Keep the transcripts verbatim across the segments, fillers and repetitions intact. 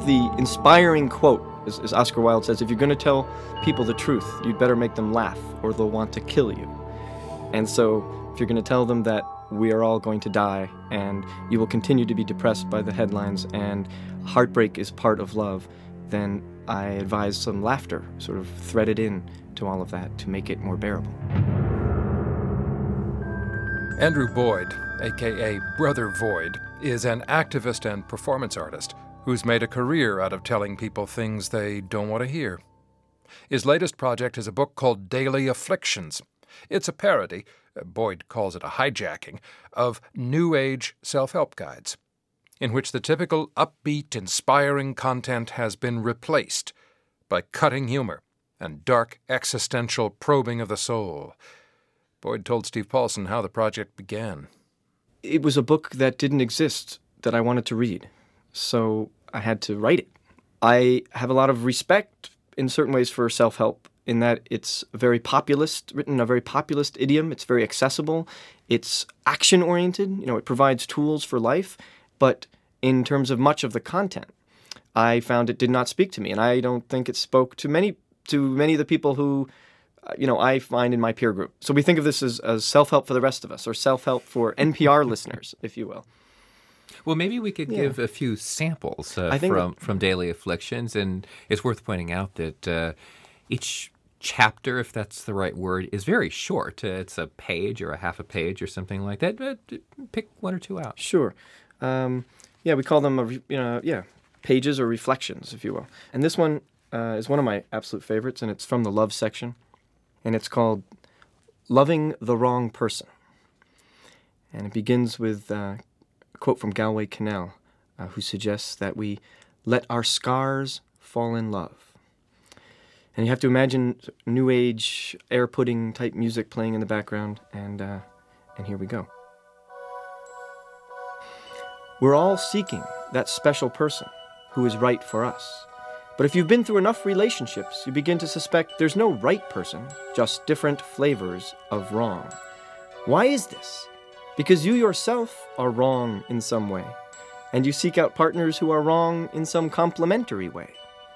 the inspiring quote, as, as Oscar Wilde says, if you're going to tell people the truth, you'd better make them laugh or they'll want to kill you. And so if you're going to tell them that we are all going to die and you will continue to be depressed by the headlines and heartbreak is part of love, then I advise some laughter sort of threaded in to all of that to make it more bearable. Andrew Boyd, a k a. Brother Void, is an activist and performance artist who's made a career out of telling people things they don't want to hear. His latest project is a book called Daily Afflictions. It's a parody, Boyd calls it a hijacking, of New Age self-help guides, in which the typical upbeat, inspiring content has been replaced by cutting humor and dark existential probing of the soul. Boyd told Steve Paulson how the project began. It was a book that didn't exist that I wanted to read, so I had to write it. I have a lot of respect in certain ways for self-help, in that it's very populist, written in a very populist idiom. It's very accessible. It's action-oriented. You know, it provides tools for life. But in terms of much of the content, I found it did not speak to me, and I don't think it spoke to many to many of the people who, uh, you know, I find in my peer group. So we think of this as, as self-help for the rest of us, or self-help for N P R listeners, if you will. Well, maybe we could Yeah. give a few samples uh, I think from, that- from Daily Afflictions, and it's worth pointing out that uh, each chapter, if that's the right word, is very short. Uh, it's a page or a half a page or something like that. But pick one or two out. Sure. Um, yeah, we call them, a, re- you know, yeah, pages or reflections, if you will. And this one uh, is one of my absolute favorites, and it's from the love section. And it's called Loving the Wrong Person. And it begins with uh, a quote from Galway Kinnell, uh, who suggests that we let our scars fall in love. And you have to imagine New Age, air-pudding type music playing in the background, and uh, and here we go. We're all seeking that special person who is right for us. But if you've been through enough relationships, you begin to suspect there's no right person, just different flavors of wrong. Why is this? Because you yourself are wrong in some way, and you seek out partners who are wrong in some complementary way.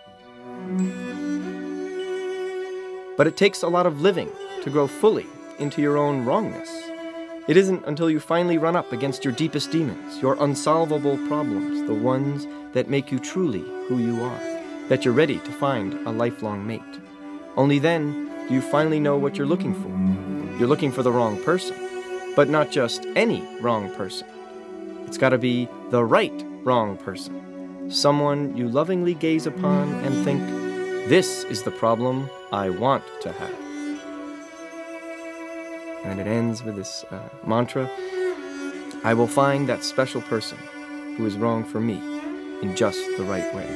But it takes a lot of living to grow fully into your own wrongness. It isn't until you finally run up against your deepest demons, your unsolvable problems, the ones that make you truly who you are, that you're ready to find a lifelong mate. Only then do you finally know what you're looking for. You're looking for the wrong person, but not just any wrong person. It's got to be the right wrong person, someone you lovingly gaze upon and think, this is the problem I want to have. And it ends with this uh, mantra, I will find that special person who is wrong for me in just the right way.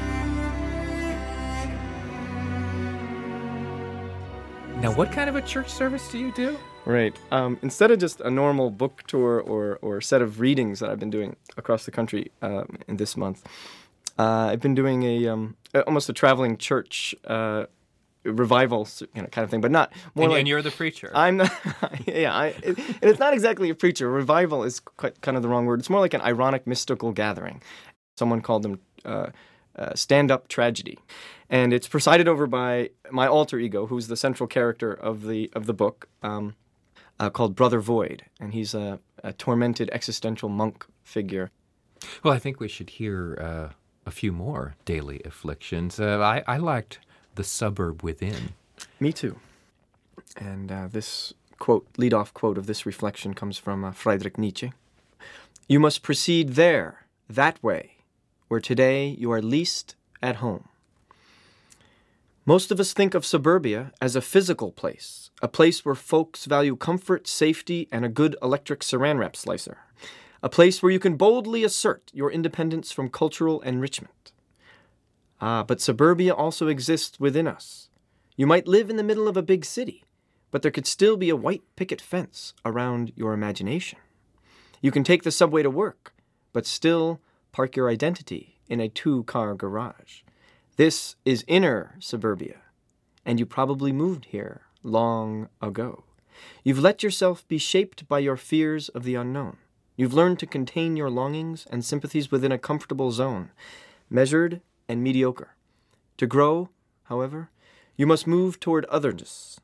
Now, what kind of a church service do you do? Right. Um, instead of just a normal book tour or, or set of readings that I've been doing across the country um, in this month, uh, I've been doing a um, almost a traveling church uh, revival, you know, kind of thing, but not more and, like. and you're the preacher. I'm not. Yeah, I, it, and it's not exactly a preacher. Revival is quite kind of the wrong word. It's more like an ironic, mystical gathering. Someone called them uh, uh, stand-up tragedy, and it's presided over by my alter ego, who's the central character of the of the book, um, uh, called Brother Void, and he's a, a tormented existential monk figure. Well, I think we should hear uh, a few more Daily Afflictions. Uh, I, I liked The Suburb Within. Me too. And uh, this quote, lead-off quote of this reflection comes from uh, Friedrich Nietzsche. You must proceed there, that way, where today you are least at home. Most of us think of suburbia as a physical place, a place where folks value comfort, safety, and a good electric saran wrap slicer. A place where you can boldly assert your independence from cultural enrichment. Ah, but suburbia also exists within us. You might live in the middle of a big city, but there could still be a white picket fence around your imagination. You can take the subway to work, but still park your identity in a two-car garage. This is inner suburbia, and you probably moved here long ago. You've let yourself be shaped by your fears of the unknown. You've learned to contain your longings and sympathies within a comfortable zone. measured and mediocre. To grow, however, you must move toward otherness.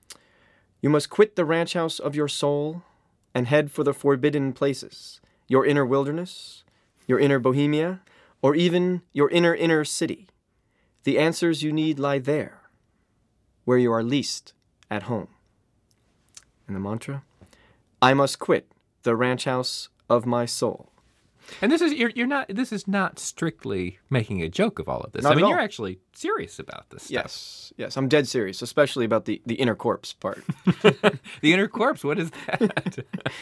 You must quit the ranch house of your soul and head for the forbidden places, your inner wilderness, your inner Bohemia, or even your inner inner city. The answers you need lie there, where you are least at home. And the mantra, I must quit the ranch house of my soul. And this is you're, you're not. This is not strictly making a joke of all of this. Not I mean, at all. you're actually serious about this stuff. Yes, yes, I'm dead serious, especially about the, the inner corpse part. The inner corpse. What is that?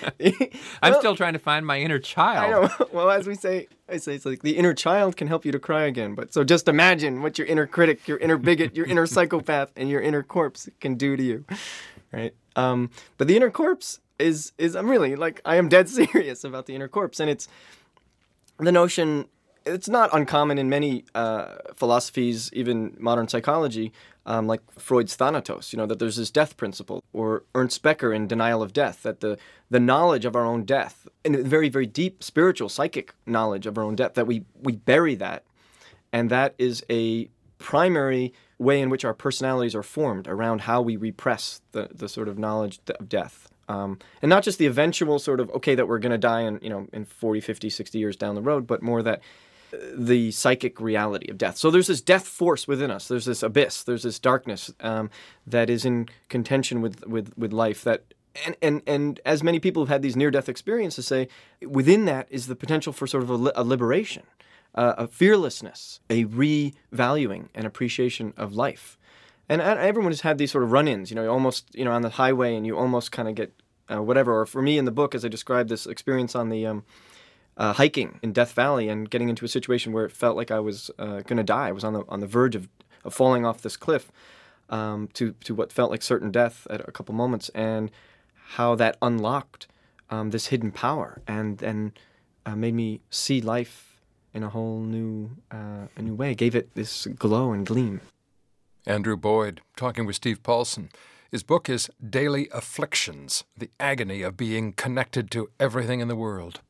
I'm Well, still trying to find my inner I child. know. Well, as we say, I say it's like the inner child can help you to cry again. But so just imagine what your inner critic, your inner bigot, your inner psychopath, and your inner corpse can do to you, right? Um, but the inner corpse is is I'm really like I am dead serious about the inner corpse, and it's the notion. It's not uncommon in many uh, philosophies, even modern psychology, um, like Freud's Thanatos, you know, that there's this death principle, or Ernst Becker in Denial of Death, that the, the knowledge of our own death, and very, very deep spiritual, psychic knowledge of our own death, that we, we bury that. And that is a primary way in which our personalities are formed around how we repress the, the sort of knowledge of death. Um, and not just the eventual sort of, okay, that we're going to die in, you know, in forty, fifty, sixty years down the road, but more that the psychic reality of death. So there's this death force within us. There's this abyss. There's this darkness um, that is in contention with, with, with life. That and, and and as many people have had these near-death experiences say, within that is the potential for sort of a, li- a liberation, uh, a fearlessness, a revaluing and appreciation of life. And uh, everyone has had these sort of run-ins, you know, almost, you know, on the highway, and you almost kind of get uh, whatever. Or for me in the book, as I described this experience on the um, uh, hiking in Death Valley and getting into a situation where it felt like I was uh, going to die. I was on the on the verge of, of falling off this cliff um, to to what felt like certain death at a couple moments, and how that unlocked um, this hidden power and and uh, made me see life in a whole new uh, a new way. Gave it this glow and gleam. Andrew Boyd, talking with Steve Paulson. His book is Daily Afflictions, the agony of being connected to everything in the world.